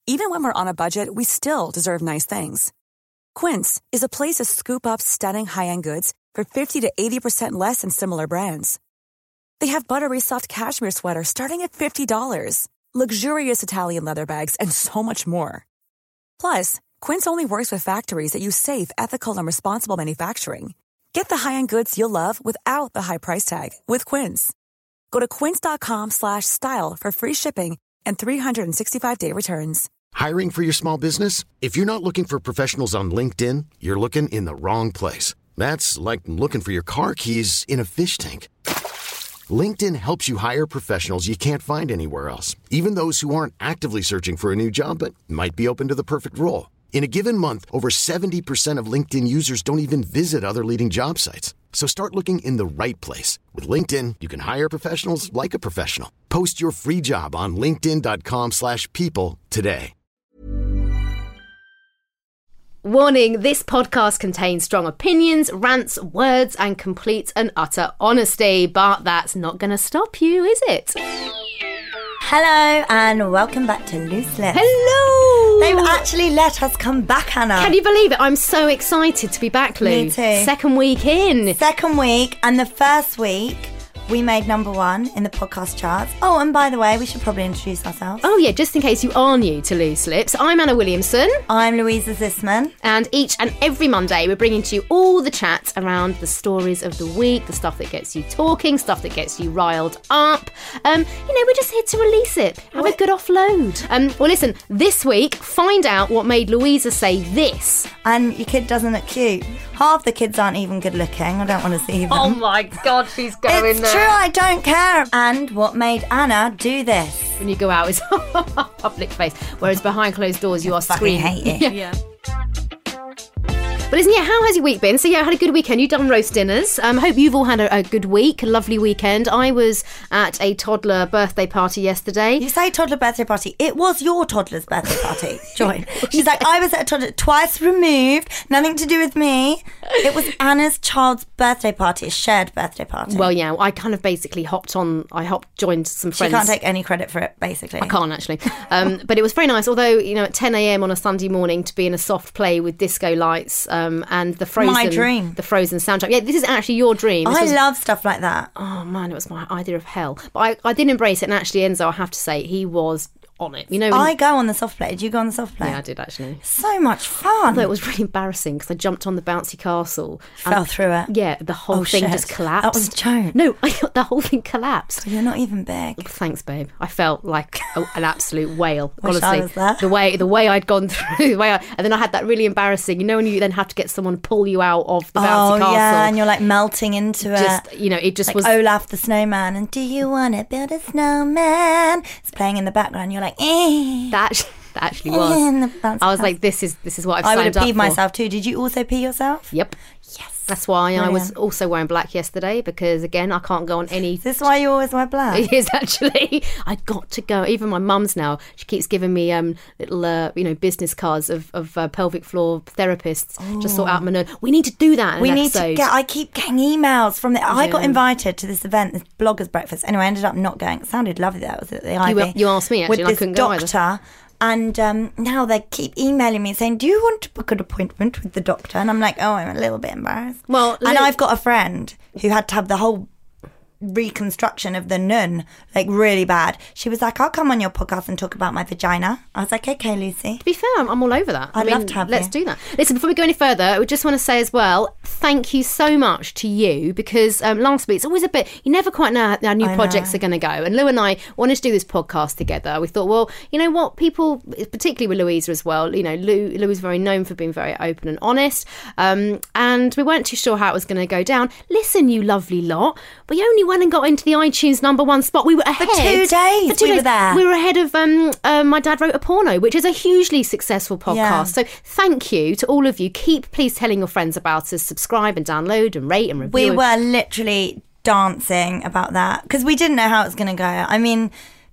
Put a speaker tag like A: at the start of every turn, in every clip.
A: Even when we're on a budget, we still deserve nice things. Quince is a place to scoop up stunning high-end goods for 50 to 80% less than similar brands. They have buttery soft cashmere sweaters starting at $50, luxurious Italian leather bags, and so much more. Plus, Quince only works with factories that use safe, ethical, and responsible manufacturing. Get the high-end goods you'll love without the high price tag with Quince. Go to quince.com/style for free shipping and 365-day returns.
B: Hiring for your small business? If you're not looking for professionals on LinkedIn, you're looking in the wrong place. That's like looking for your car keys in a fish tank. LinkedIn helps you hire professionals you can't find anywhere else, even those who aren't actively searching for a new job but might be open to the perfect role. In a given month, over 70% of LinkedIn users don't even visit other leading job sites. So start looking in the right place. With LinkedIn, you can hire professionals like a professional. Post your free job on linkedin.com/people today.
C: Warning, this podcast contains strong opinions, rants, words, and complete and utter honesty. But that's not going to stop you, is it?
D: Hello and welcome back to Loose Lips.
C: Hello!
D: They've actually let us come back, Hannah.
C: Can you believe it? I'm so excited to be back, Lou.
D: Me too.
C: Second week in.
D: Second week, and the first week we made number 1 in the podcast charts. Oh, and by the way, we should probably introduce ourselves.
C: Oh yeah, just in case you are new to Loose Lips, I'm Anna Williamson.
D: I'm Louisa Zisman.
C: And each and every Monday we're bringing to you all the chat around the stories of the week, the stuff that gets you talking, stuff that gets you riled up. We're just here to release it, have a good offload. Well listen, this week, find out what made Louisa say this.
D: And your kid doesn't look cute. Half the kids aren't even good looking. I don't want to see them.
C: Oh my God, she's going
D: it's
C: there.
D: True, I don't care. And what made Anna do this?
C: When you go out, it's a public face, whereas behind closed doors, you are screaming.
D: I hate it.
C: Yeah. But listen, how has your week been? So I had a good weekend. You've done roast dinners. Hope you've all had a good week, a lovely weekend. I was at a toddler birthday party yesterday.
D: You say toddler birthday party. It was your toddler's birthday party. Joy. She's like, I was at a toddler, twice removed, nothing to do with me. It was Anna's child's birthday party, a shared birthday party.
C: Well, yeah, I kind of basically joined some friends.
D: She can't take any credit for it, basically.
C: I can't, actually. But it was very nice, although, at 10 a.m. on a Sunday morning to be in a soft play with disco lights, and the Frozen,
D: my dream.
C: The Frozen soundtrack. Yeah, this is actually your dream.
D: I love stuff like that.
C: Oh man, it was my idea of hell. But I did embrace it, and actually Enzo, I have to say, he was on it.
D: I go on the soft play. Did you go on the soft play?
C: Yeah, I did actually.
D: So much fun.
C: Although it was really embarrassing because I jumped on the bouncy castle.
D: Fell through it.
C: Yeah, the whole thing just collapsed.
D: That was a joke.
C: No, the whole thing collapsed.
D: You're not even big.
C: Thanks, babe. I felt like an absolute whale.
D: Wish
C: honestly,
D: I was there.
C: the way I'd gone through, and then I had that really embarrassing. When you then have to get someone to pull you out of the bouncy castle. Oh yeah,
D: and you're like melting into it.
C: It just
D: like
C: was
D: Olaf the snowman. And do you want to build a snowman? It's playing in the background. You're like, eh.
C: That actually was. I was like, this is what I've signed up for.
D: I would have peed myself too. Did you also pee yourself?
C: Yep.
D: Yes.
C: That's why I was also wearing black yesterday, because again, I can't go on any.
D: Is this why you always wear black?
C: It is actually. I got to go. Even my mum's now, she keeps giving me little business cards of pelvic floor therapists to sort out my nerve. We need to do that.
D: I keep getting emails from I got invited to this event, this bloggers breakfast. Anyway, I ended up not going. It sounded lovely. That was at the Ivy.
C: You asked me actually, and I couldn't go either.
D: With this doctor. And now they keep emailing me saying, do you want to book an appointment with the doctor? And I'm like, oh, I'm a little bit embarrassed.
C: Well,
D: and I've got a friend who had to have the whole reconstruction of the nun, like really bad. She was like, I'll come on your podcast and talk about my vagina. I was like, okay, Lucy.
C: To be fair, I'm all over that.
D: I'd love to have
C: Let's do that. Listen, before we go any further, we just want to say as well, thank you so much to you, because last week, it's always a bit, you never quite know how new projects are going to go. And Lou and I wanted to do this podcast together. We thought, well, you know what, people, particularly with Louisa as well, Lou is very known for being very open and honest. And we weren't too sure how it was going to go down. Listen, you lovely lot, we only went and got into the iTunes #1 spot. We were ahead.
D: For 2 days. We were there.
C: We were ahead of My Dad Wrote a Porno, which is a hugely successful podcast. Yeah. So thank you to all of you. Keep please telling your friends about us. Subscribe and download and rate and review.
D: We were literally dancing about that because we didn't know how it was going to go. I mean,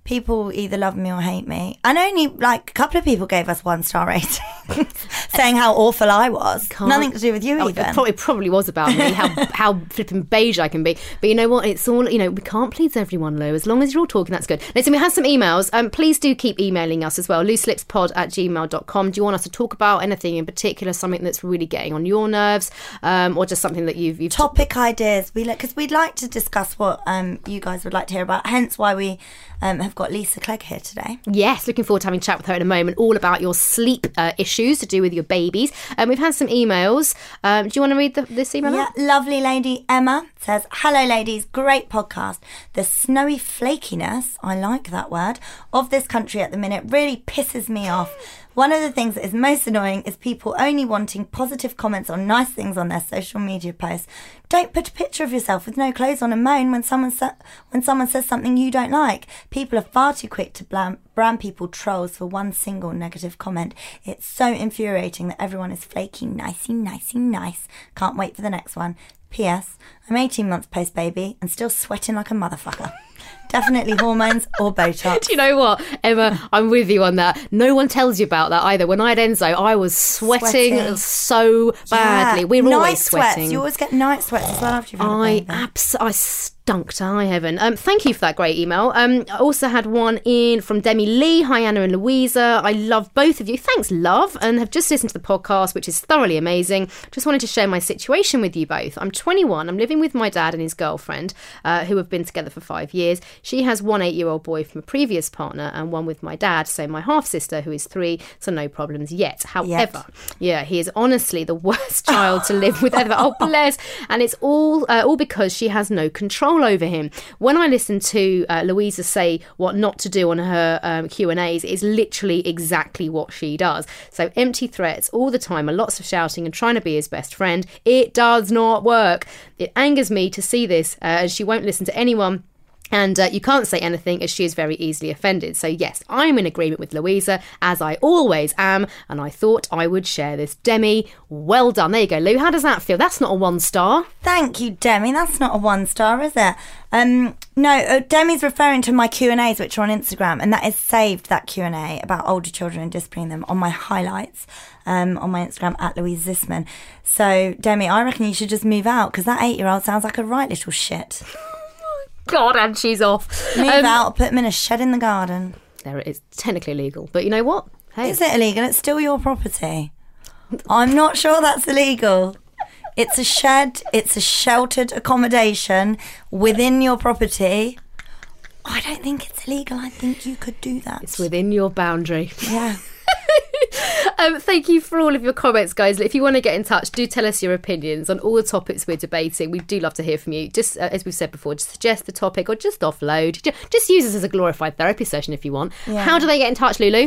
D: people either love me or hate me. And only like a couple of people gave us 1-star ratings saying how awful I was. Nothing to do with you even.
C: It probably was about me, how flipping beige I can be. But you know what? It's all, we can't please everyone, Lou. As long as you're all talking, that's good. Listen, we had some emails. Please do keep emailing us as well. looselipspod@gmail.com. Do you want us to talk about anything in particular, something that's really getting on your nerves, or just something that you've
D: topic ideas? Because we'd like to discuss what you guys would like to hear about. Hence why we have got Lisa Clegg here today.
C: Yes, looking forward to having a chat with her in a moment, all about your sleep issues to do with your babies. We've had some emails. Do you want to read this email?
D: Yeah, lovely lady Emma says, hello ladies, great podcast. The snowy flakiness, I like that word, of this country at the minute really pisses me off. One of the things that is most annoying is people only wanting positive comments on nice things on their social media posts. Don't put a picture of yourself with no clothes on and moan when someone says something you don't like. People are far too quick to brand people trolls for one single negative comment. It's so infuriating that everyone is flaky, nicey, nice. Can't wait for the next one. P.S. I'm 18 months post-baby and still sweating like a motherfucker. Definitely hormones or Botox.
C: Do you know what, Emma? I'm with you on that. No one tells you about that either. When I had Enzo, I was sweating so badly. We were always sweating.
D: You always get night sweats as well after you've had a baby.
C: I stunk to high heaven. Thank you for that great email. I also had one in from Demi Lee. Hi, Anna and Louisa. I love both of you. Thanks, love. And have just listened to the podcast, which is thoroughly amazing. Just wanted to share my situation with you both. I'm 21. I'm living with my dad and his girlfriend, who have been together for 5 years. She has one 8-year-old boy from a previous partner and one with my dad, so my half-sister, who is 3, so no problems yet. However, he is honestly the worst child to live with ever. Oh, bless. And it's all because she has no control over him. When I listen to Louisa say what not to do on her Q&As, it's literally exactly what she does. So empty threats all the time and lots of shouting and trying to be his best friend. It does not work. It angers me to see this, as she won't listen to anyone. And you can't say anything as she is very easily offended. So yes, I'm in agreement with Louisa, as I always am, and I thought I would share this. Demi, well done. There you go, Lou. How does that feel? That's not a 1-star.
D: Thank you, Demi. That's not a 1-star, is it? No, Demi's referring to my Q&As, which are on Instagram, and that is saved, that Q&A about older children and disciplining them, on my highlights on my Instagram @Louise Zisman. So, Demi, I reckon you should just move out, because that 8-year-old sounds like a right little shit.
C: God, and she's off.
D: Move out, put them in a shed in the garden.
C: There it is. Technically illegal. But you know what? Hey.
D: Is it illegal? It's still your property. I'm not sure that's illegal. It's a shed. It's a sheltered accommodation within your property. I don't think it's illegal. I think you could do that.
C: It's within your boundary.
D: Yeah.
C: Thank you for all of your comments, guys. If you want to get in touch, do tell us your opinions on all the topics we're debating. We do love to hear from you. Just as we've said before, just suggest the topic or just offload. Just use this as a glorified therapy session if you want. Yeah. How do they get in touch, Lulu?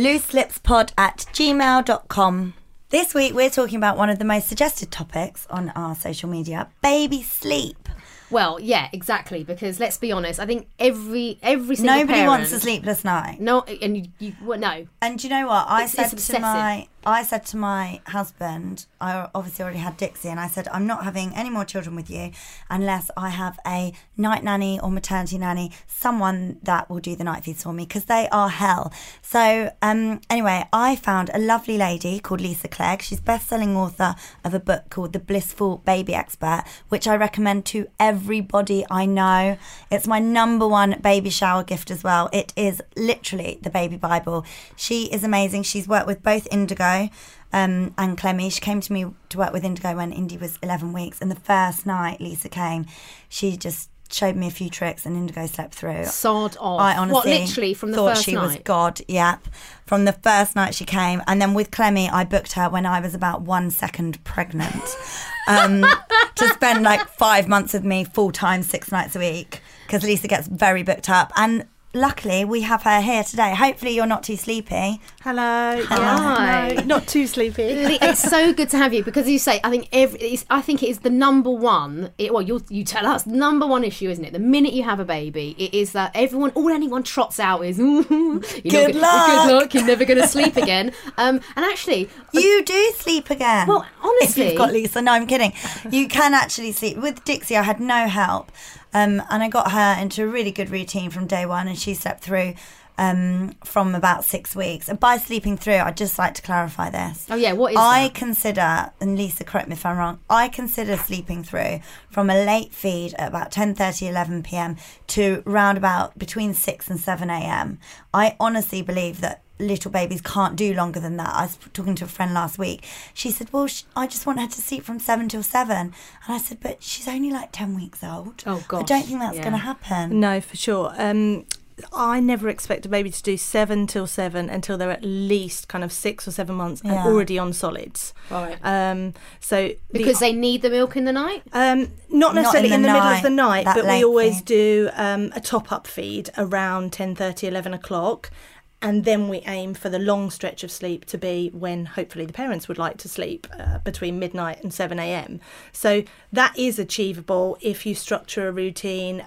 D: looselipspod@gmail.com. This week we're talking about one of the most suggested topics on our social media, baby sleep.
C: Well, yeah, exactly. Because let's be honest, I think every single
D: nobody
C: parent
D: wants a sleepless night.
C: No, and you well, no.
D: And do you know what I said to my husband? I obviously already had Dixie, and I said, I'm not having any more children with you unless I have a night nanny or maternity nanny, someone that will do the night feeds for me, because they are hell. So anyway, I found a lovely lady called Lisa Clegg. She's best-selling author of a book called The Blissful Baby Expert, which I recommend to everybody I know. It's my #1 baby shower gift as well. It is literally the baby Bible. She is amazing. She's worked with both Indigo and Clemmy. She came to me to work with Indigo when Indy was 11 weeks, and the first night Lisa came, she just showed me a few tricks and Indigo slept through.
C: Sod off.
D: I honestly
C: literally from the
D: thought
C: first
D: she
C: night?
D: was God. Yep. From the first night she came. And then with Clemmy, I booked her when I was about 1 second pregnant to spend like 5 months with me full time, 6 nights a week, because Lisa gets very booked up. And luckily, we have her here today. Hopefully, you're not too sleepy.
E: Hello.
C: Hi.
E: No, not too sleepy.
C: It's so good to have you, because as you say, I think it is the #1. You tell us, #1 issue, isn't it? The minute you have a baby, it is that anyone trots out is
D: Good luck.
C: You're never going to sleep again. And actually,
D: you do sleep again.
C: Well, honestly,
D: if you've got Lisa, no, I'm kidding. You can actually sleep. With Dixie, I had no help. And I got her into a really good routine from day one, and she slept through from about 6 weeks. And by sleeping through, I'd just like to clarify this.
C: Oh, yeah, what is
D: I
C: that?
D: consider, and Lisa, correct me if I'm wrong, I consider sleeping through from a late feed at about 10:30, 11 p.m. to round about between 6 and 7 a.m. I honestly believe that little babies can't do longer than that. I was talking to a friend last week. She said, well, I just want her to sleep from 7 till 7. And I said, but she's only like 10 weeks old.
C: Oh, gosh.
D: I don't think that's going to happen.
E: No, for sure. I never expect a baby to do 7 till 7 until they're at least kind of 6 or 7 months and already on solids.
C: Right.
E: Because
C: they need the milk in the night?
E: Not necessarily in the middle of the night, but we always
D: feed.
E: do a top-up feed around 10:30, 11 o'clock. And then we aim for the long stretch of sleep to be when hopefully the parents would like to sleep between midnight and 7 a.m. So that is achievable if you structure a routine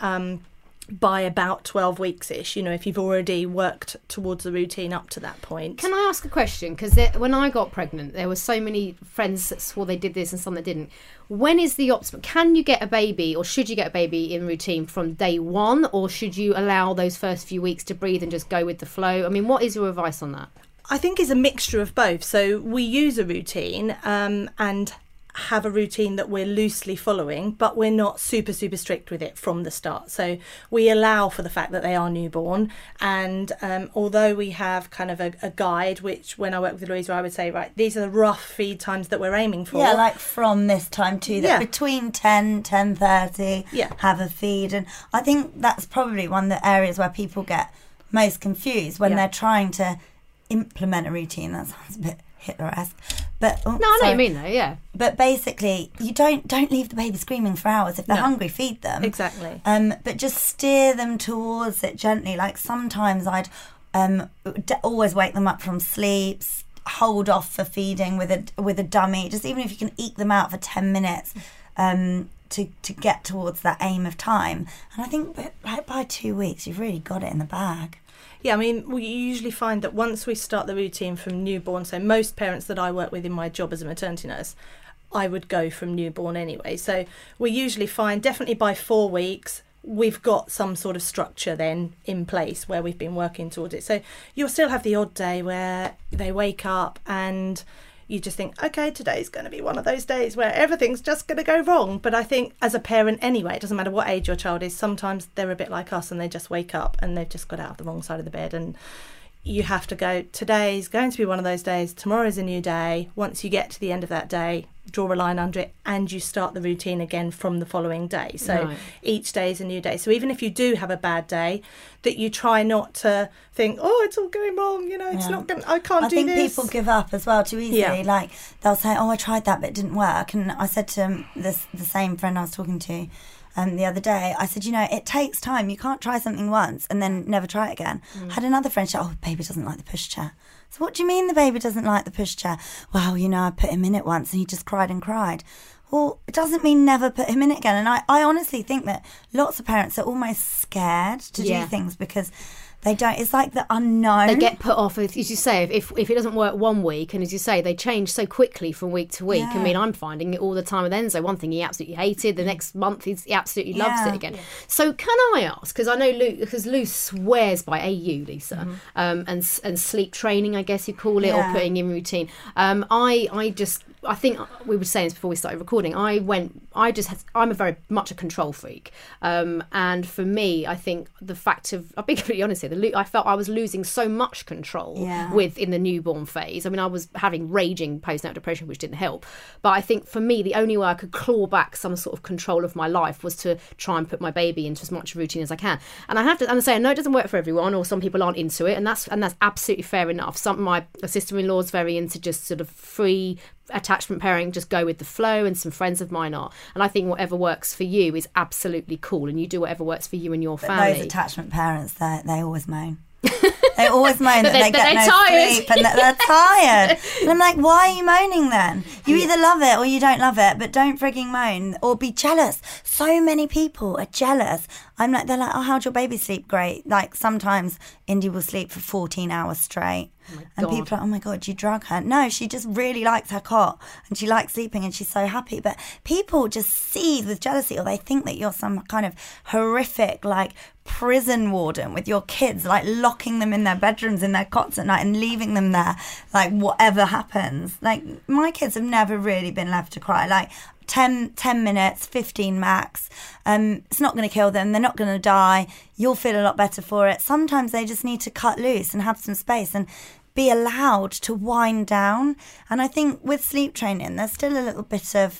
E: by about 12 weeks-ish, if you've already worked towards the routine up to that point.
C: Can I ask a question? Because when I got pregnant, there were so many friends that swore they did this and some that didn't. When is the optimum? Can you get a baby, or should you get a baby in routine from day one, or should you allow those first few weeks to breathe and just go with the flow? I mean, what is your advice on that?
E: I think it's a mixture of both. So we use a routine and have a routine that we're loosely following, but we're not super strict with it from the start. So we allow for the fact that they are newborn, and although we have kind of a guide, which when I work with Louisa I would say, right, these are the rough feed times that we're aiming for.
D: Yeah, like from this time to that, between 10:30 have a feed. And I think that's probably one of the areas where people get most confused when they're trying to implement a routine. That sounds a bit Hitler-esque, but
C: I know what you mean though. Yeah,
D: but basically you don't leave the baby screaming for hours. If they're hungry, feed them.
E: Exactly.
D: But just steer them towards it gently. Like sometimes I'd always wake them up from sleep, hold off for feeding with a dummy, just even if you can eke them out for 10 minutes to get towards that aim of time. And I think like by 2 weeks you've really got it in the bag.
E: Yeah, I mean, we usually find that once we start the routine from newborn, so most parents that I work with in my job as a maternity nurse, I would go from newborn anyway. So we usually find definitely by 4 weeks, we've got some sort of structure then in place where we've been working towards it. So you'll still have the odd day where they wake up and you just think, okay, today's going to be one of those days where everything's just going to go wrong. But I think as a parent anyway, it doesn't matter what age your child is, sometimes they're a bit like us and they just wake up and they've just got out of the wrong side of the bed. And you have to go, today's going to be one of those days, tomorrow's a new day. Once you get to the end of that day, draw a line under it and you start the routine again from the following day. So each day is a new day. So even if you do have a bad day, that you try not to think, oh, it's all going wrong, it's not going, I can't do this.
D: I think people give up as well too easily. Yeah. Like they'll say, oh, I tried that but it didn't work. And I said to the same friend I was talking to the other day, I said, it takes time. You can't try something once and then never try it again. I had another friend say, oh, baby doesn't like the pushchair. So what do you mean the baby doesn't like the pushchair? Well, I put him in it once and he just cried and cried. Well, it doesn't mean never put him in it again. And I honestly think that lots of parents are almost scared to do things because they don't. It's like the unknown.
C: They get put off, as you say, if it doesn't work 1 week, and as you say, they change so quickly from week to week. Yeah. I mean, I'm finding it all the time with Enzo. One thing he absolutely hated, the next month he absolutely loves it again. Yeah. So can I ask, because I know Lou swears by AU, Lisa, and sleep training, I guess you call it, or putting in routine. I think we were saying this before we started recording. I'm very much a control freak, and for me, I think the fact of, I'll be completely honest here, I felt I was losing so much control in the newborn phase. I mean, I was having raging postnatal depression, which didn't help. But I think for me, the only way I could claw back some sort of control of my life was to try and put my baby into as much routine as I can. And I have to say, I know it doesn't work for everyone, or some people aren't into it, and that's absolutely fair enough. My sister-in-law is very into just sort of free attachment parenting, just go with the flow, and some friends of mine are. And I think whatever works for you is absolutely cool, and you do whatever works for you and your family.
D: Those attachment parents, they always moan. They always moan that they get no sleep and that they're tired. And I'm like, why are you moaning then? You either love it or you don't love it, but don't frigging moan or be jealous. So many people are jealous. They're like, oh, how'd your baby sleep? Great. Like sometimes Indy will sleep for 14 hours straight. And people are, oh my God, you drug her. No, she just really likes her cot and she likes sleeping and she's so happy. But people just seethe with jealousy, or they think that you're some kind of horrific, like, prison warden with your kids, like locking them in their bedrooms in their cots at night and leaving them there, like whatever happens. Like, my kids have never really been left to cry. Like 10 minutes, 15 max. It's not going to kill them. They're not going to die. You'll feel a lot better for it. Sometimes they just need to cut loose and have some space and be allowed to wind down. And I think with sleep training, there's still a little bit of,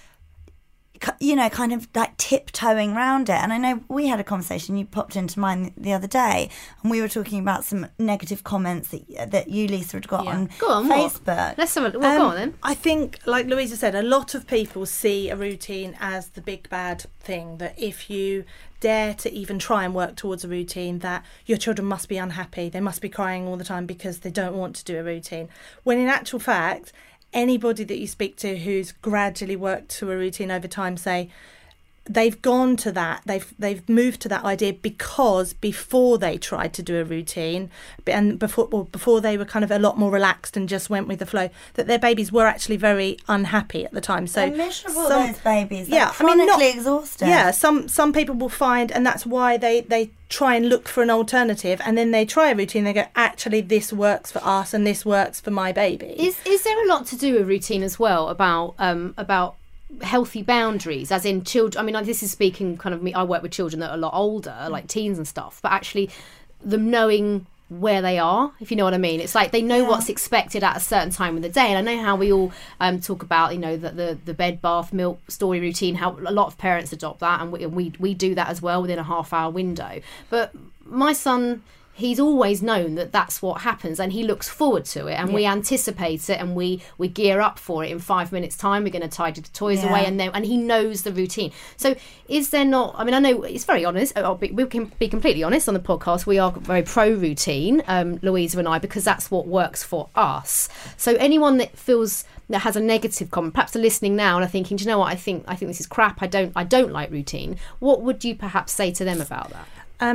D: you know, kind of like tiptoeing around it. And I know we had a conversation, you popped into mine the other day, and we were talking about some negative comments that you, Lisa, had got on Facebook.
C: What? Let's have a look. Well, go on then.
E: I think, like Louisa said, a lot of people see a routine as the big bad thing, that if you dare to even try and work towards a routine, that your children must be unhappy, they must be crying all the time because they don't want to do a routine. When in actual fact, anybody that you speak to who's gradually worked to a routine over time say they've gone to that, they've moved to that idea because before they tried to do a routine and before they were kind of a lot more relaxed and just went with the flow, that their babies were actually very unhappy at the time. So
D: they're miserable, those babies. They're chronically exhausted.
E: Yeah, some people will find, and that's why they try and look for an alternative, and then they try a routine, they go, actually this works for us and this works for my baby.
C: Is there a lot to do with routine as well about healthy boundaries, as in children? I mean, this is speaking kind of me, I work with children that are a lot older, like teens and stuff, but actually them knowing where they are, if you know what I mean. It's like they know what's expected at a certain time of the day. And I know how we all talk about, you know, the bed, bath, milk story routine, how a lot of parents adopt that, and we do that as well within a half-hour window. But my son, he's always known that that's what happens, and he looks forward to it, and we anticipate it, and we gear up for it. In 5 minutes time we're going to tidy the toys away, and he knows the routine. So is there not, I mean, I know it's very honest, we can be completely honest on the podcast, we are very pro routine, Louisa and I, because that's what works for us. So anyone that has a negative comment, perhaps they're listening now and are thinking, do you know what, I think this is crap, I don't like routine, what would you perhaps say to them about that?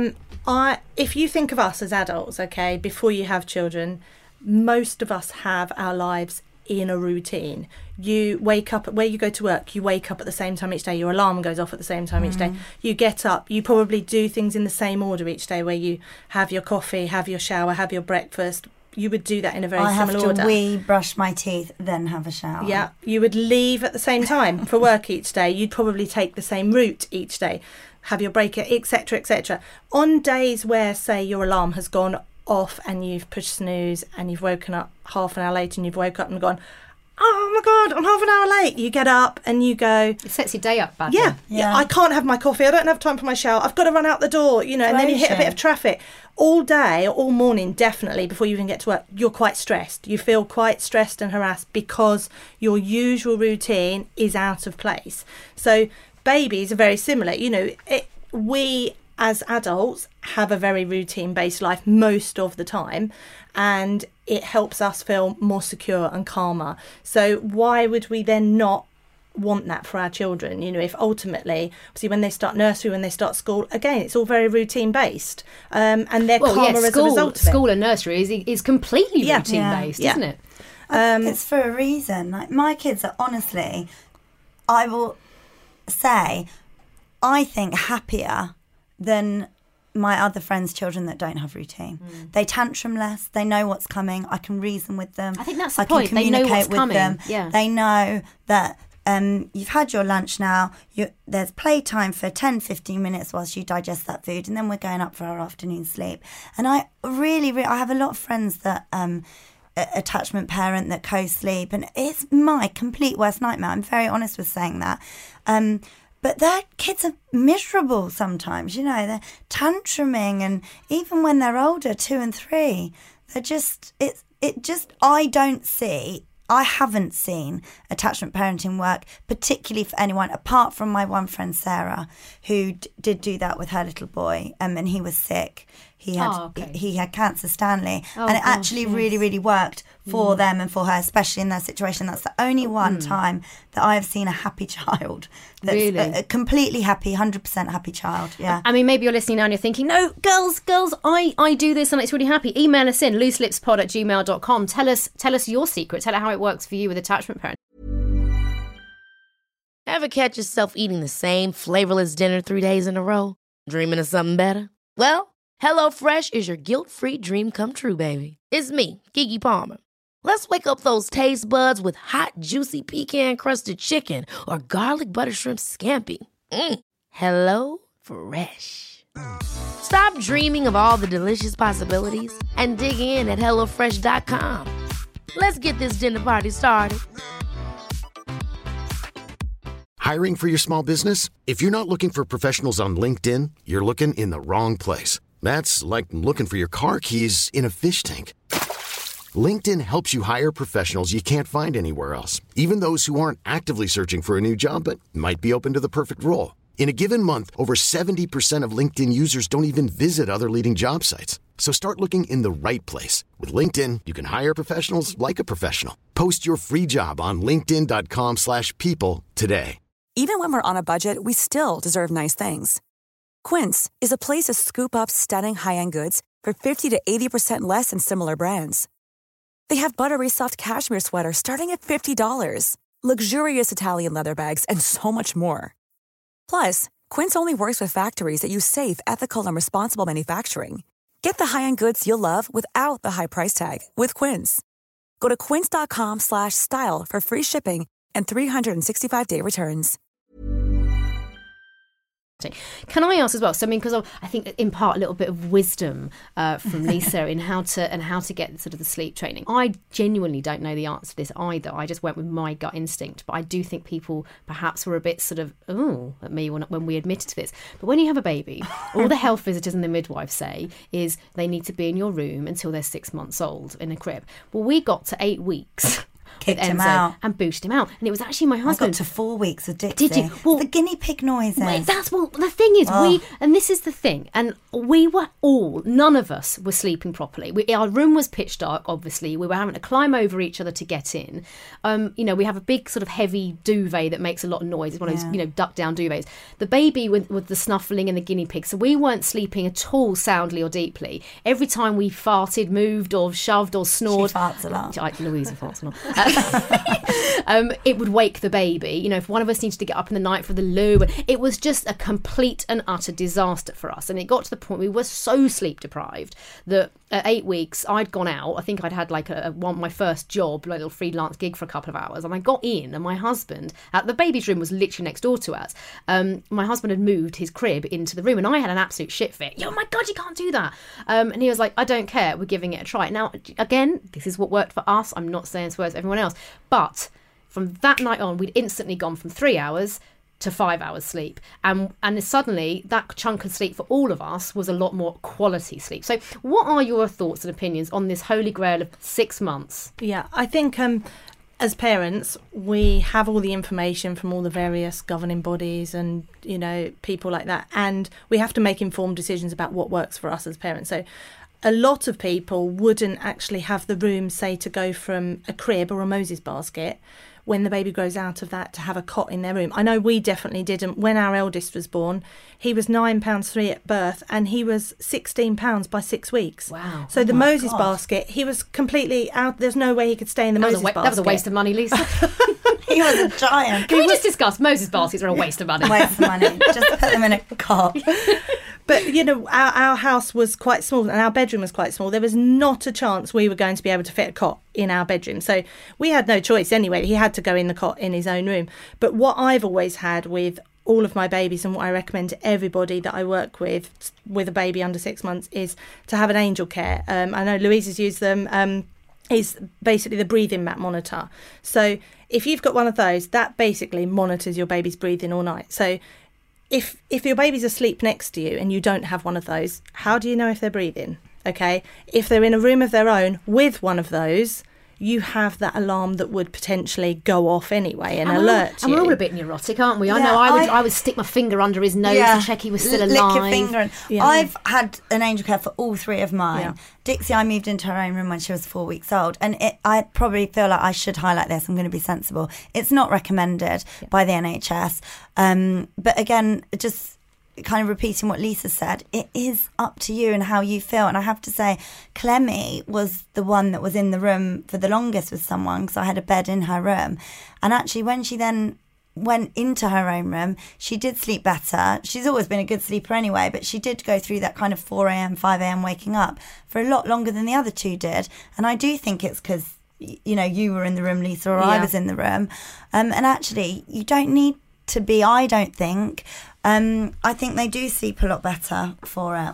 E: If you think of us as adults, okay, before you have children, most of us have our lives in a routine. You wake up, where you go to work, you wake up at the same time each day, your alarm goes off at the same time each day, you get up, you probably do things in the same order each day, where you have your coffee, have your shower, have your breakfast. You would do that in a very similar order.
D: I have to brush my teeth, then have a shower.
E: Yeah, you would leave at the same time for work each day. You'd probably take the same route each day, have your break, etc., etc. On days where, say, your alarm has gone off and you've pushed snooze and you've woken up half an hour later and you've woke up and gone, oh my God, I'm half an hour late. You get up and you go...
C: It sets your day up badly.
E: Yeah, I can't have my coffee. I don't have time for my shower. I've got to run out the door, you know, and then you hit a bit of traffic. All day, all morning, definitely, before you even get to work, you're quite stressed. You feel quite stressed and harassed because your usual routine is out of place. So babies are very similar. You know, we as adults have a very routine-based life most of the time, and it helps us feel more secure and calmer. So why would we then not want that for our children? You know, if ultimately, obviously, when they start nursery, when they start school, again, it's all very routine-based, and they're calmer as a result of it.
C: School and nursery is completely routine-based, isn't it?
D: It's for a reason. Like, my kids are, honestly, I will say, I think happier than my other friends' children that don't have routine. They tantrum less. They know what's coming. I can reason with them.
C: I think that's the point. They know what's coming.
D: Them. Yeah. They know that you've had your lunch now. There's playtime for 10-15 minutes whilst you digest that food, and then we're going up for our afternoon sleep. And I I have a lot of friends that attachment parent that co-sleep, and it's my complete worst nightmare. I'm very honest with saying that. But their kids are miserable sometimes, you know, they're tantruming, and even when they're older, 2 and 3, they're just, I haven't seen attachment parenting work, particularly for anyone, apart from my one friend, Sarah, who did do that with her little boy, and he was sick. He had cancer, Stanley, and it actually really, really worked for them and for her, especially in their situation. That's the only one time that I have seen a happy child. That's
C: Really?
D: a completely happy, 100% happy child. Yeah.
C: I mean, maybe you're listening now and you're thinking, no, girls, I do this and it's really happy. Email us in, looselipspod@gmail.com. Tell us your secret. Tell us how it works for you with attachment parenting.
F: Ever catch yourself eating the same flavorless dinner 3 days in a row? Dreaming of something better? Well, HelloFresh is your guilt-free dream come true, baby. It's me, Keke Palmer. Let's wake up those taste buds with hot, juicy pecan-crusted chicken or garlic butter shrimp scampi. Hello Fresh. Stop dreaming of all the delicious possibilities and dig in at HelloFresh.com. Let's get this dinner party started.
B: Hiring for your small business? If you're not looking for professionals on LinkedIn, you're looking in the wrong place. That's like looking for your car keys in a fish tank. LinkedIn helps you hire professionals you can't find anywhere else, even those who aren't actively searching for a new job but might be open to the perfect role. In a given month, over 70% of LinkedIn users don't even visit other leading job sites. So start looking in the right place. With LinkedIn, you can hire professionals like a professional. Post your free job on linkedin.com/people today.
A: Even when we're on a budget, we still deserve nice things. Quince is a place to scoop up stunning high-end goods for 50 to 80% less than similar brands. They have buttery soft cashmere sweaters starting at $50, luxurious Italian leather bags, and so much more. Plus, Quince only works with factories that use safe, ethical, and responsible manufacturing. Get the high-end goods you'll love without the high price tag with Quince. Go to quince.com/style for free shipping and 365-day returns.
C: Can I ask as well? So I mean, because I think in part a little bit of wisdom from Lisa in how to get sort of the sleep training. I genuinely don't know the answer to this either. I just went with my gut instinct, but I do think people perhaps were a bit sort of at me when we admitted to this. But when you have a baby, all the health visitors and the midwives say is they need to be in your room until they're 6 months old in a crib. Well, we got to 8 weeks.
D: Kicked him out.
C: And boosted him out. And it was actually my husband.
D: I got to 4 weeks of Dixie.
C: Did you? Well,
D: the guinea pig noises.
C: The thing is, and this is the thing, and we were none of us were sleeping properly. Our room was pitch dark, obviously. We were having to climb over each other to get in. We have a big sort of heavy duvet that makes a lot of noise. It's one of those, duck down duvets. The baby with the snuffling and the guinea pig. So we weren't sleeping at all soundly or deeply. Every time we farted, moved or shoved or snored.
D: She farts a lot.
C: Louisa farts a lot. It would wake the baby. If one of us needed to get up in the night for the loo, it was just a complete and utter disaster for us. And it got to the point we were so sleep deprived that at 8 weeks I'd gone out. I think I'd had like my first job, like a little freelance gig for a couple of hours, and I got in, and my husband, the baby's room was literally next door to us. My husband had moved his crib into the room, and I had an absolute shit fit. Oh my God, you can't do that. And he was like, I don't care, we're giving it a try. Now, again, this is what worked for us. I'm not saying it's worth for everyone else. But from that night on, we'd instantly gone from 3 hours to 5 hours sleep. And suddenly that chunk of sleep for all of us was a lot more quality sleep. So what are your thoughts and opinions on this holy grail of 6 months?
E: Yeah, I think as parents, we have all the information from all the various governing bodies and, people like that. And we have to make informed decisions about what works for us as parents. So a lot of people wouldn't actually have the room, say, to go from a crib or a Moses basket when the baby grows out of that to have a cot in their room. I know we definitely didn't. When our eldest was born, he was £9.3 at birth and he was £16 by 6 weeks.
C: Wow.
E: So the Moses basket, he was completely out. There's no way he could stay in the Moses basket.
C: That was a waste of money, Lisa.
D: He was a giant.
C: Can we just discuss Moses baskets are a waste of money?
D: Waste of money. Just put them in a cot.
E: But, our house was quite small and our bedroom was quite small. There was not a chance we were going to be able to fit a cot in our bedroom. So we had no choice anyway. He had to go in the cot in his own room. But what I've always had with all of my babies, and what I recommend to everybody that I work with a baby under 6 months, is to have an angel care. I know Louisa's used them. Is basically the breathing mat monitor. So if you've got one of those, that basically monitors your baby's breathing all night. So if your baby's asleep next to you and you don't have one of those, how do you know if they're breathing? Okay, if they're in a room of their own with one of those, you have that alarm that would potentially go off anyway and alert you.
C: And we're all a bit neurotic, aren't we? I know I would stick my finger under his nose to check he was still alive.
D: Lick your finger. I've had an angel care for all 3 of mine. Yeah. Dixie, I moved into her own room when she was 4 weeks old, and I probably feel like I should highlight this. I'm going to be sensible. It's not recommended by the NHS. But again, just kind of repeating what Lisa said, it is up to you and how you feel. And I have to say, Clemmy was the one that was in the room for the longest with someone, because I had a bed in her room. And actually, when she then went into her own room, she did sleep better. She's always been a good sleeper anyway, but she did go through that kind of 4 a.m, 5 a.m. waking up for a lot longer than the other 2 did. And I do think it's because, you know, you were in the room, Lisa, or I was in the room. And actually, you don't need to be, I don't think. I think they do sleep a lot better for it.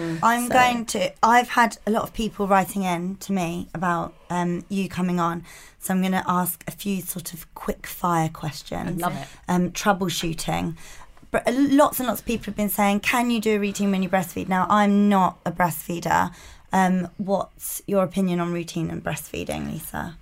D: I've had a lot of people writing in to me about you coming on, so I'm going to ask a few sort of quick fire questions.
C: I love it.
D: Troubleshooting. But lots and lots of people have been saying, can you do a routine when you breastfeed? Now, I'm not a breastfeeder. What's your opinion on routine and breastfeeding, Lisa?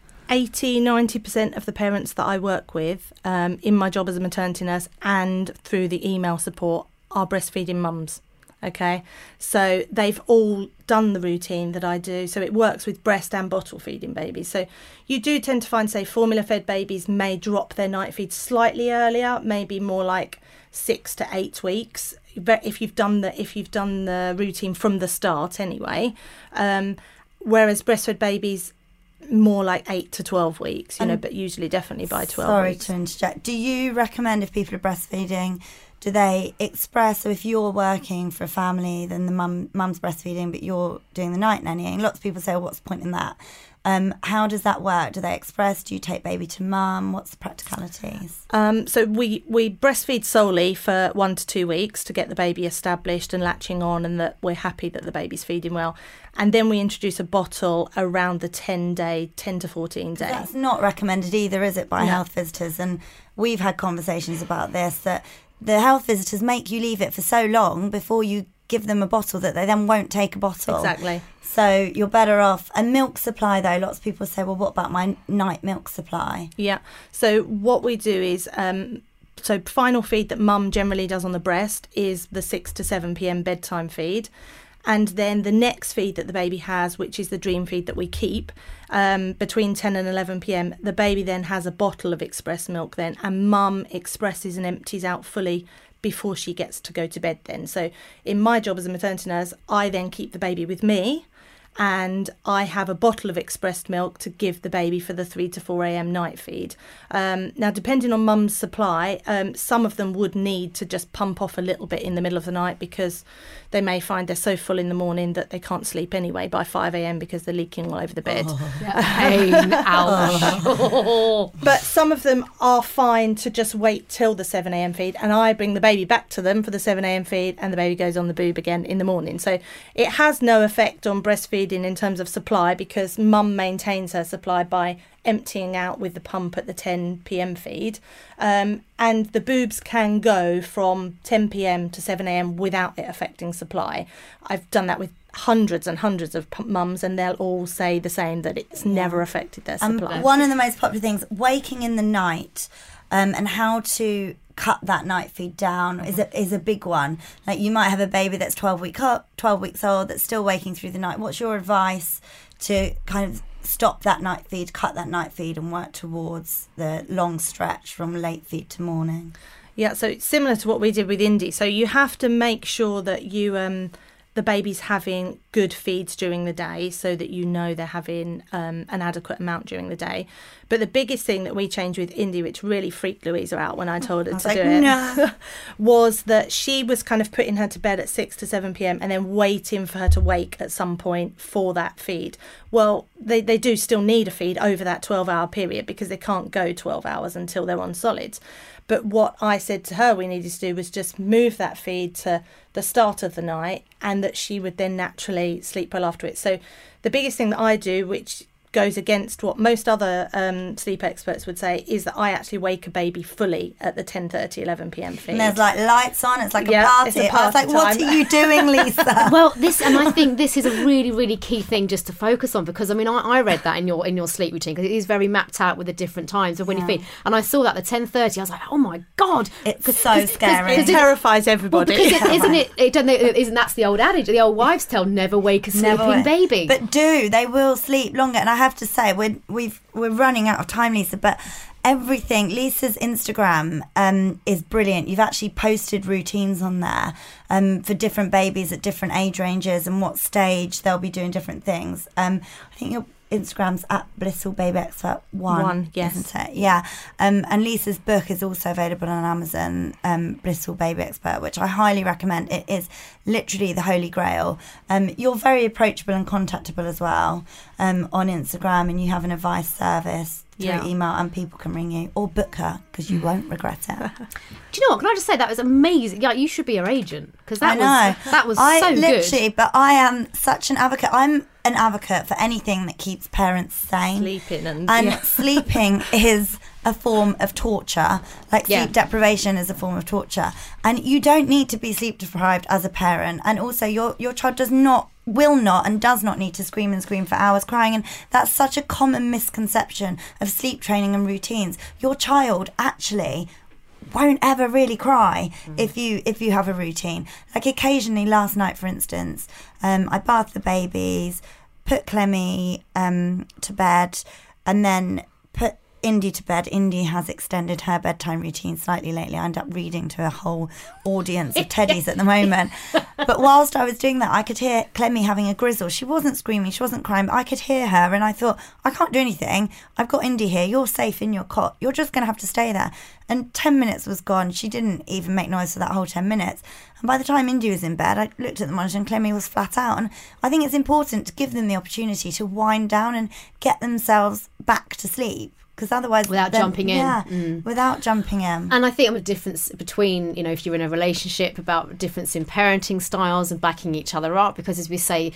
E: 80-90% of the parents that I work with in my job as a maternity nurse and through the email support are breastfeeding mums. Okay, so they've all done the routine that I do. So it works with breast and bottle feeding babies. So you do tend to find, say, formula fed babies may drop their night feed slightly earlier, maybe more like 6 to 8 weeks. But if you've done the routine from the start anyway, whereas breastfed babies more like 8 to 12 weeks, you know, but usually definitely by 12 weeks.
D: Sorry to interject. Do you recommend, if people are breastfeeding, do they express, so if you're working for a family, then the mum's breastfeeding, but you're doing the night nannying? Lots of people say, well, what's the point in that? How does that work? Do they express? Do you take baby to mum? What's the practicalities?
E: So we breastfeed solely for 1 to 2 weeks to get the baby established and latching on, and that we're happy that the baby's feeding well. And then we introduce a bottle around the 10 to 14 day.
D: That's not recommended either, is it, by health visitors? And we've had conversations about this, that the health visitors make you leave it for so long before you give them a bottle that they then won't take a bottle.
E: Exactly.
D: So you're better off. And milk supply, though, lots of people say, well, what about my night milk supply?
E: Yeah. So what we do is, so final feed that mum generally does on the breast is the 6 to 7 p.m. bedtime feed. And then the next feed that the baby has, which is the dream feed that we keep, between 10 and 11 p.m, the baby then has a bottle of express milk then, and mum expresses and empties out fully before she gets to go to bed then. So in my job as a maternity nurse, I then keep the baby with me, and I have a bottle of expressed milk to give the baby for the 3 to 4 a.m. night feed. Now, depending on mum's supply, some of them would need to just pump off a little bit in the middle of the night, because they may find they're so full in the morning that they can't sleep anyway by 5 a.m. because they're leaking all over the bed.
C: Pain, ouch.
E: But some of them are fine to just wait till the 7 a.m. feed, and I bring the baby back to them for the 7 a.m. feed, and the baby goes on the boob again in the morning. So it has no effect on breastfeeding in terms of supply, because mum maintains her supply by emptying out with the pump at the 10 p.m. feed, and the boobs can go from 10 p.m. to 7 a.m. without it affecting supply. I've done that with hundreds and hundreds of mums, and they'll all say the same, that it's never affected their supply.
D: One of the most popular things, waking in the night, and how to cut that night feed down is a big one. Like, you might have a baby that's 12 weeks old that's still waking through the night. What's your advice to kind of stop that night feed, cut that night feed, and work towards the long stretch from late feed to morning?
E: Yeah, so it's similar to what we did with Indy. So you have to make sure that you the baby's having good feeds during the day, so that you know they're having an adequate amount during the day. But the biggest thing that we changed with Indy, which really freaked Louisa out when I told her to do it, was that she was kind of putting her to bed at 6 to 7 p.m. and then waiting for her to wake at some point for that feed. Well, they do still need a feed over that 12-hour period, because they can't go 12 hours until they're on solids. But what I said to her we needed to do was just move that feed to the start of the night, and that she would then naturally sleep well after it. So the biggest thing that I do, which goes against what most other sleep experts would say, is that I actually wake a baby fully at the 10:30, 11 p.m. feed.
D: And there's like lights on, it's like a party.
E: It's a party
D: I was like, what are you doing, Lisa?
C: Well, I think this is a really, really key thing just to focus on, because I mean, I read that in your sleep routine, because it is very mapped out with the different times of when you feed. And I saw that at 10:30, I was like, oh my God.
D: It's so scary.
E: It terrifies everybody.
C: Well, because isn't that's the old adage, the old wives' tale, never wake a sleeping baby.
D: But they will sleep longer. And I have to say, we're running out of time, Lisa, but everything, Lisa's Instagram is brilliant. You've actually posted routines on there for different babies at different age ranges and what stage they'll be doing different things. I think your Instagram's at Blissful Baby Expert 1,
E: yes.
D: Isn't it? Yeah. And Lisa's book is also available on Amazon, Blissful Baby Expert, which I highly recommend. It is literally the holy grail. You're very approachable and contactable as well on Instagram, and you have an advice service through email, and people can ring you or book her, because you won't regret it.
C: Do you know what? Can I just say that was amazing? Yeah, you should be her agent, because that was so good.
D: But I am such an advocate. I'm an advocate for anything that keeps parents sane. Sleeping is a form of torture. Like sleep deprivation is a form of torture, and you don't need to be sleep deprived as a parent. And also, your child will not and does not need to scream and scream for hours crying, and that's such a common misconception of sleep training and routines. Your child actually won't ever really cry if you have a routine. Like occasionally, last night for instance, I bathed the babies, put Clemmy to bed, and then put Indy to bed. Indy has extended her bedtime routine slightly lately. I end up reading to a whole audience of teddies at the moment. But whilst I was doing that, I could hear Clemmy having a grizzle. She wasn't screaming, she wasn't crying, but I could hear her, and I thought, I can't do anything. I've got Indy here. You're safe in your cot. You're just going to have to stay there. And 10 minutes was gone. She didn't even make noise for that whole 10 minutes. And by the time Indy was in bed, I looked at the monitor and Clemmy was flat out. And I think it's important to give them the opportunity to wind down and get themselves back to sleep. Because otherwise...
C: Without jumping in.
D: Yeah, without jumping in.
C: And I think the difference between, if you're in a relationship, about difference in parenting styles and backing each other up. Because as we say,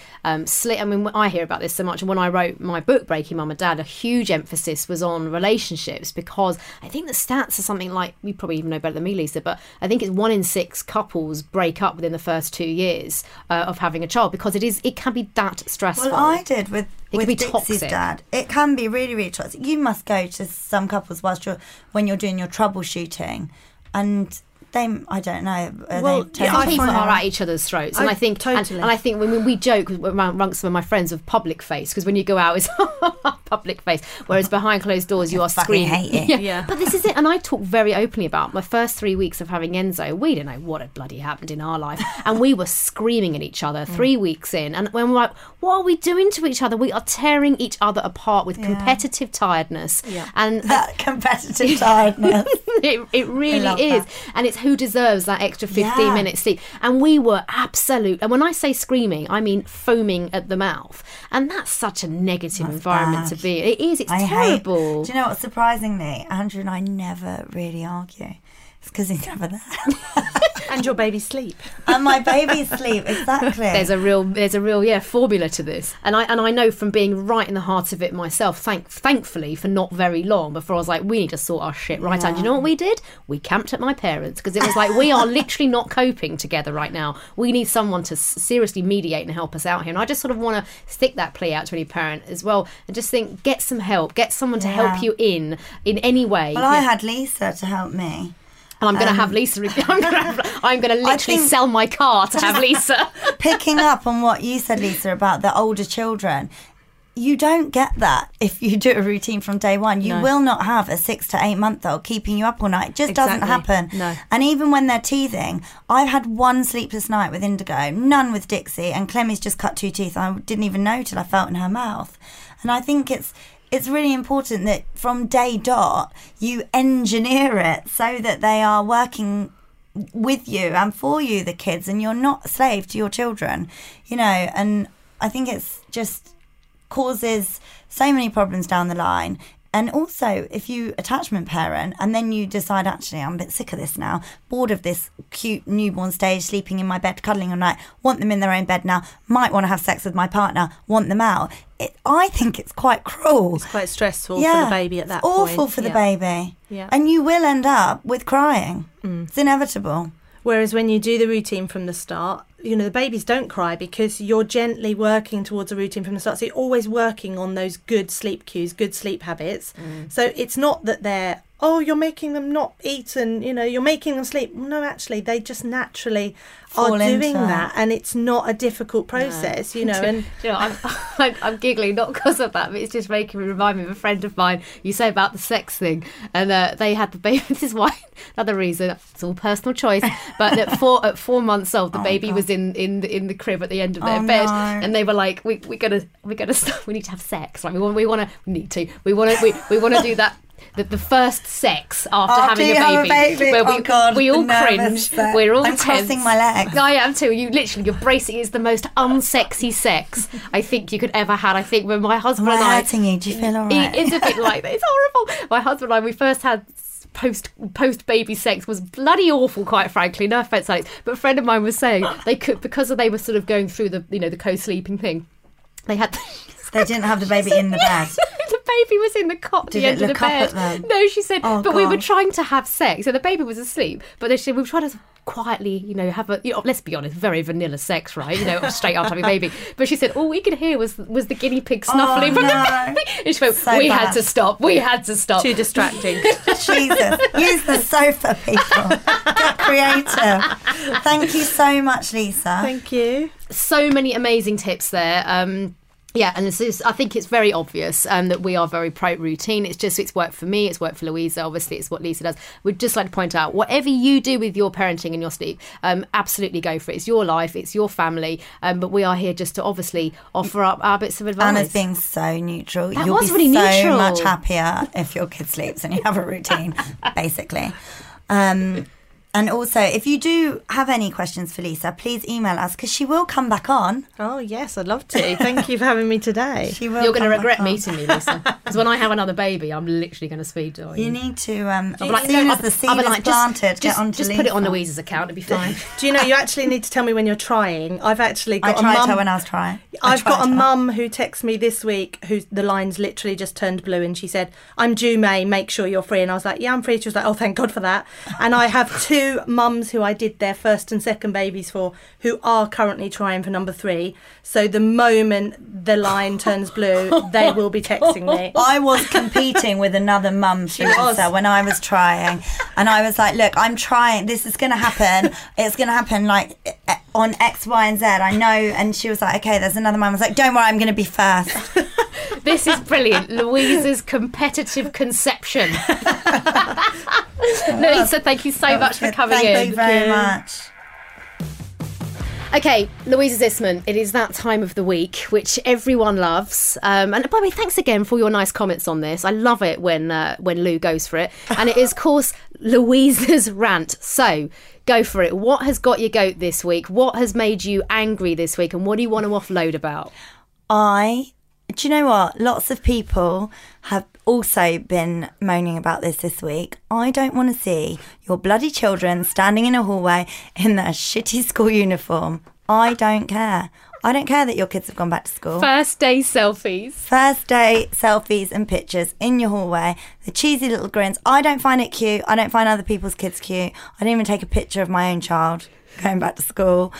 C: I hear about this so much. And when I wrote my book, Breaking Mum and Dad, a huge emphasis was on relationships, because I think the stats are something like, you probably even know better than me, Lisa, but I think it's 1 in 6 couples break up within the first 2 years of having a child, because it can be that stressful.
D: Well, I did with Dixie's
C: toxic.
D: dad. It can be really, really toxic. You must go to some couples when you're doing your troubleshooting, and I don't know.
C: People are at each other's throats, and I think totally. And I think when we joke among some of my friends of public face, because when you go out it's public face, whereas behind closed doors you are screaming.
D: Hate it.
C: Yeah. But this is it, and I talk very openly about my first 3 weeks of having Enzo. We didn't know what had bloody happened in our life, and we were screaming at each other 3 weeks in, and when we're like, what are we doing to each other? We are tearing each other apart with competitive tiredness, and
D: that competitive tiredness.
C: it really is, and it's who deserves that extra 15 minutes sleep. And we were absolute, and when I say screaming, I mean foaming at the mouth, and that's such a negative environment to be in. It is, it's terrible.
D: Do you know what, surprisingly, Andrew and I never really argue. It's because he's never there.
E: And your baby's sleep.
D: And my baby's sleep, exactly.
C: There's a real formula to this. And I know from being right in the heart of it myself, thankfully for not very long, before I was like, we need to sort our shit right out. You know what we did? We camped at my parents, because it was like, we are literally not coping together right now. We need someone to seriously mediate and help us out here. And I just sort of want to stick that plea out to any parent as well, and just think, get some help, get someone to help you in any way.
D: Well, I had Lisa to help me.
C: And I'm going to have Lisa. I'm going to literally sell my car to have Lisa.
D: Picking up on what you said, Lisa, about the older children, you don't get that if you do a routine from day one. You will not have a 6 to 8 month old keeping you up all night. It just doesn't happen.
C: No.
D: And even when they're teething, I've had 1 sleepless night with Indigo, none with Dixie, and Clemmy's just cut 2 teeth. I didn't even know till I felt in her mouth. And I think it's really important that from day dot you engineer it so that they are working with you and for you, the kids, and you're not a slave to your children, and I think it's just causes so many problems down the line. And also, if you attachment parent and then you decide, actually, I'm a bit sick of this now, bored of this cute newborn stage, sleeping in my bed, cuddling all night, want them in their own bed now, might want to have sex with my partner, want them out. I think it's quite cruel.
E: It's quite stressful for the baby at that point.
D: Awful for the baby.
E: Yeah.
D: And you will end up with crying. It's inevitable.
E: Whereas when you do the routine from the start, the babies don't cry because you're gently working towards a routine from the start. So you're always working on those good sleep cues, good sleep habits. So it's not that they're, you're making them not eat and, you're making them sleep. No, actually, they just naturally are doing that. And it's not a difficult process, And
C: I'm giggling, not because of that, but it's just making me remind me of a friend of mine. You say about the sex thing, and they had the baby. This is why, another reason, it's all personal choice, but at 4 months old, the baby was in the crib at the end of their bed, and they were like, we're gonna stop, we need to have sex, right? We want to do that. The first sex after having a baby. Where we all cringe. We're all tense.
D: Crossing my legs.
C: I am too. You're bracing. It's the most unsexy sex I think you could ever had. I think when my husband and I...
D: hurting you? Do you feel all right?
C: It's a bit like that. It's horrible. My husband and I, we first had post baby sex was bloody awful, quite frankly. No offense, Alex, but a friend of mine was saying they could, because they were sort of going through the co-sleeping thing. They
D: didn't have the baby in the bed.
C: The baby was in the cot at the end of the bed. No, she said, but we were trying to have sex. So the baby was asleep, but she said we were trying to quietly, have a, let's be honest, very vanilla sex, right? Straight after having a baby. But she said all we could hear was the guinea pig snuffling from the baby. And she went, we had to stop. Too distracting.
D: Jesus. Use the sofa, people. Get creative. Thank you so much, Lisa.
E: Thank you.
C: So many amazing tips there. And I think it's very obvious that we are very pro-routine. It's worked for me, it's worked for Louisa, obviously it's what Lisa does. We'd just like to point out, whatever you do with your parenting and your sleep, absolutely go for it. It's your life, it's your family, but we are here just to obviously offer up our bits of advice.
D: Anna's being so neutral.
C: You'll be really so
D: much happier if your kid sleeps and you have a routine, basically. And also, if you do have any questions for Lisa, please email us because she will come back on.
E: Oh, yes, I'd love to. Thank you for having me today.
C: You're going to regret meeting me, Lisa. Because when I have another baby, I'm literally going to speed dial you.
D: You need to, as soon as the seed is planted, get onto
C: Just
D: Lisa.
C: put it on Louisa's account, it'll be fine.
E: Do you know, you actually need to tell me when you're trying. I've actually got a mum.
D: I tried her when I was trying.
E: I've got a mum who texted me this week who the lines literally just turned blue and she said, I'm due May, make sure you're free. And I was like, yeah, I'm free. She was like, oh, thank God for that. And I have 2 mums who I did their first and second babies for who are currently trying for number 3. So the moment the line turns blue, they will be texting me.
D: I was competing with another mum, Lisa, when I was trying. And I was like, look, I'm trying. This is going to happen. It's going to happen like on X, Y, and Z. I know. And she was like, okay, there's another mum. I was like, don't worry, I'm going to be first.
C: This is brilliant. Louisa's competitive conception. Lisa, thank you so much for coming in.
D: Thank you very much.
C: Okay, Louisa Zisman, it is that time of the week which everyone loves. And by the way, thanks again for your nice comments on this. I love it when Lou goes for it. And it is, of course, Louisa's rant. So go for it. What has got your goat this week? What has made you angry this week? And what do you want to offload about?
D: Do you know what? Lots of people have also been moaning about this week. I don't want to see your bloody children standing in a hallway in their shitty school uniform. I don't care. I don't care that your kids have gone back to school.
C: First day selfies.
D: First day selfies and pictures in your hallway. The cheesy little grins. I don't find it cute. I don't find other people's kids cute. I don't even take a picture of my own child going back to school.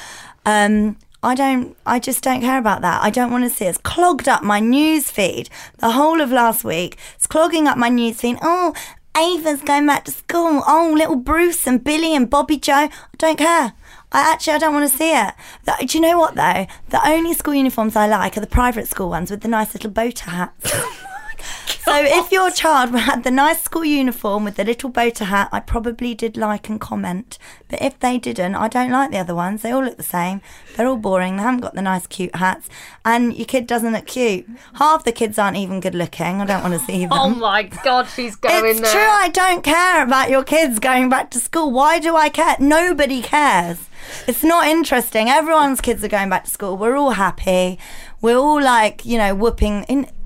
D: I just don't care about that. I don't want to see it. It's clogged up my news feed the whole of last week. It's clogging up my news feed. Oh, Ava's going back to school. Oh, little Bruce and Billy and Bobby Joe. I don't care. I don't want to see it. Do you know what, though? The only school uniforms I like are the private school ones with the nice little bow tie hats. So if your child had the nice school uniform with the little bow tie hat, I probably did like and comment. But if they didn't, I don't like the other ones. They all look the same. They're all boring. They haven't got the nice cute hats. And your kid doesn't look cute. Half the kids aren't even good looking. I don't want to see them.
C: Oh my God, she's going there.
D: It's true, I don't care about your kids going back to school. Why do I care? Nobody cares. It's not interesting. Everyone's kids are going back to school. We're all happy. We're all like, whooping.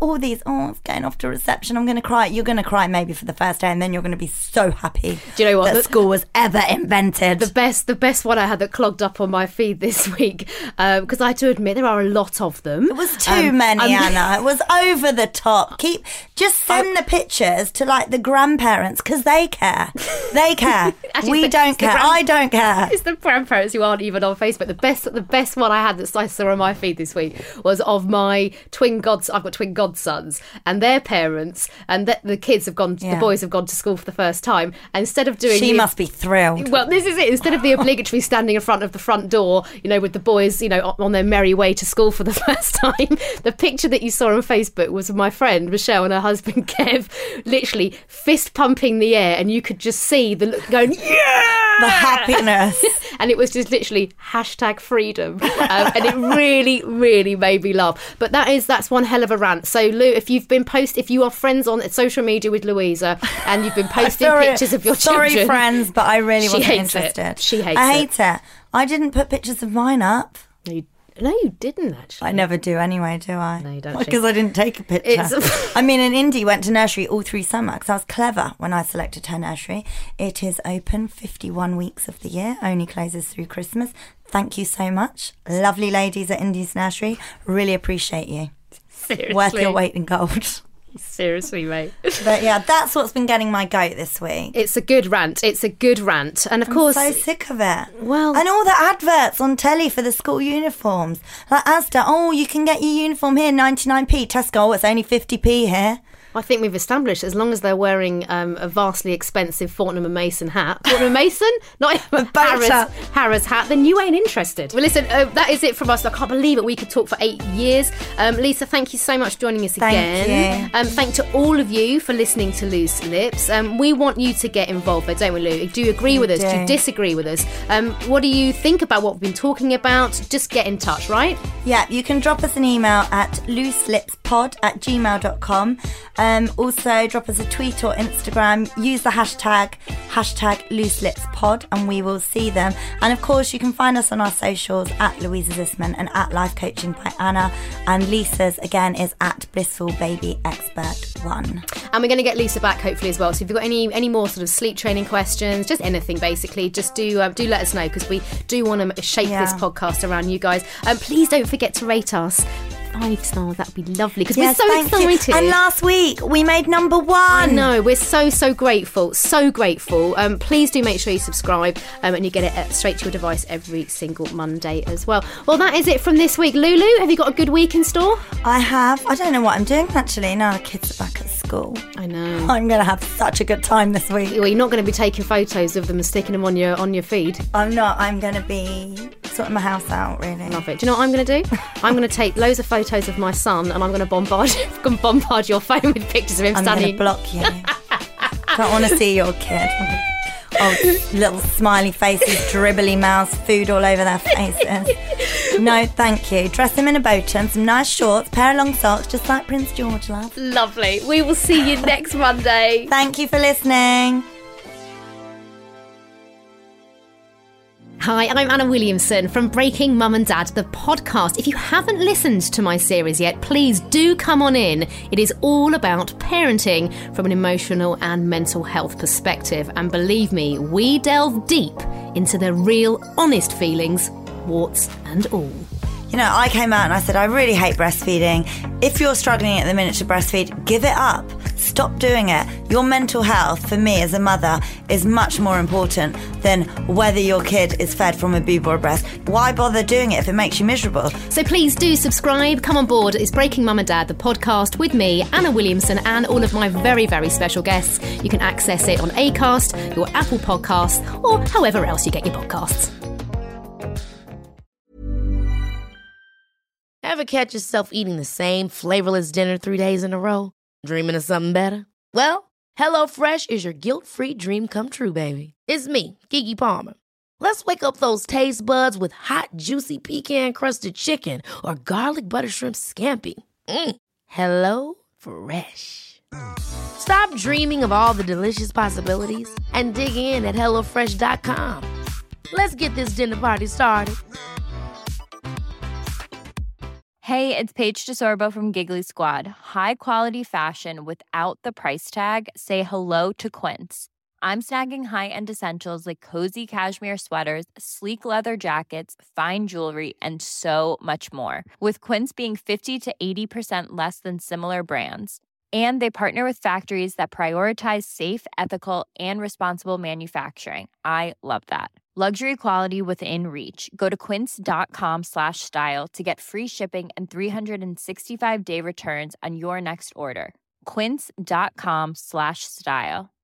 D: all these, it's going off to reception, I'm going to cry. You're going to cry maybe for the first day, and then you're going to be so happy
C: Do you know what?
D: that school was ever invented.
C: The best one I had that clogged up on my feed this week, because I had to admit there are a lot of them.
D: It was too many, Anna. It was over the top. Just send the pictures to like the grandparents, because they care. They care. We don't care. I don't care.
C: It's the grandparents who aren't even on Facebook. The best one I had that I saw on my feed this week was of my I've got twin godsons and their parents, and the kids have gone. The boys have gone to school for the first time. And instead of doing,
D: she must be thrilled.
C: Well, this is it. Instead of the obligatory standing in front of the front door, with the boys, on their merry way to school for the first time, the picture that you saw on Facebook was of my friend Michelle and her husband Kev, literally fist pumping the air, and you could just see the look going, yeah,
D: the happiness,
C: and it was just literally #freedom, and it really, really made me laugh. But that's one hell of a rant. So Lou, if you are friends on social media with Louisa and you've been posting pictures of your children,
D: sorry friends, but I really wasn't interested.
C: She hates
D: I hate it. I didn't put pictures of mine up.
C: No, you didn't actually.
D: I never do anyway, do I?
C: No, you don't.
D: Because I didn't take a picture. And Indy went to nursery all through summer because I was clever when I selected her nursery. It is open 51 weeks of the year, only closes through Christmas. Thank you so much. Lovely ladies at Indy's nursery. Really appreciate you.
C: Seriously.
D: Worth your weight in gold.
C: Seriously, mate.
D: But yeah, that's what's been getting my goat this week.
C: It's a good rant. And of course,
D: I'm so sick of it.
C: Well,
D: and all the adverts on telly for the school uniforms, like Asda. You can get your uniform here 99p. Tesco, it's only 50p here.
C: I think we've established, as long as they're wearing a vastly expensive Fortnum & Mason hat. Fortnum & Mason? Not Harrods hat. Then you ain't interested. Well, listen, that is it from us. I can't believe it. We could talk for 8 years. Lisa, thank you so much for joining us again.
D: Thank you.
C: Thank to all of you for listening to Loose Lips. We want you to get involved, though, don't we, Lou? Do you agree with us? Do you disagree with us? What do you think about what we've been talking about? Just get in touch, right?
D: Yeah, you can drop us an email at looselipspod@gmail.com. Also, drop us a tweet or Instagram. Use the hashtag looselipspod, and we will see them. And of course, you can find us on our socials at Louisa Zisman and at Life Coaching by Anna. And Lisa's, again, is at Blissful Baby Expert 1.
C: And we're going to get Lisa back, hopefully, as well. So if you've got any more sort of sleep training questions, just anything, basically, just do let us know, because we do want to shape this podcast around you guys. Please don't forget to rate us 5 stars. That would be lovely, because we're so excited.
D: You. And last week we made number 1.
C: I know, we're so grateful, please do make sure you subscribe, and you get it straight to your device every single Monday as well. Well, that is it from this week. Lulu, have you got a good week in store?
D: I have. I don't know what I'm doing actually. Now the kids are back at school.
C: I know.
D: I'm going to have such a good time this week.
C: Well, you're not going to be taking photos of them and sticking them on your feed.
D: I'm not. I'm going to be sorting my house out, really.
C: Love it. Do you know what I'm going to do? I'm going to take loads of photos of my son, and I'm going to bombard your phone with pictures of him standing.
D: I'm going to block you. Don't want to see your kid. Little smiley faces, dribbly mouths, food all over their faces. No, thank you. Dress him in a boat and some nice shorts, pair of long socks, just like Prince George, love.
C: Lovely. We will see you next Monday.
D: Thank you for listening.
C: Hi, I'm Anna Williamson from Breaking Mum and Dad, the podcast. If you haven't listened to my series yet, please do come on in. It is all about parenting from an emotional and mental health perspective. And believe me, we delve deep into the real, honest feelings, warts and all.
D: You know, I came out and I said, I really hate breastfeeding. If you're struggling at the minute to breastfeed, give it up. Stop doing it. Your mental health, for me as a mother, is much more important than whether your kid is fed from a boob or a breast. Why bother doing it if it makes you miserable?
C: So please do subscribe. Come on board. It's Breaking Mum and Dad, the podcast with me, Anna Williamson, and all of my very, very special guests. You can access it on Acast, your Apple Podcasts, or however else you get your podcasts.
F: Ever catch yourself eating the same flavorless dinner 3 days in a row? Dreaming of something better? Well, HelloFresh is your guilt-free dream come true, baby. It's me, Keke Palmer. Let's wake up those taste buds with hot, juicy pecan-crusted chicken or garlic butter shrimp scampi. Hello Fresh. Stop dreaming of all the delicious possibilities and dig in at HelloFresh.com. Let's get this dinner party started.
G: Hey, it's Paige DeSorbo from Giggly Squad. High quality fashion without the price tag. Say hello to Quince. I'm snagging high-end essentials like cozy cashmere sweaters, sleek leather jackets, fine jewelry, and so much more. With Quince being 50 to 80% less than similar brands. And they partner with factories that prioritize safe, ethical, and responsible manufacturing. I love that. Luxury quality within reach. Go to quince.com/style to get free shipping and 365-day returns on your next order. Quince.com/style.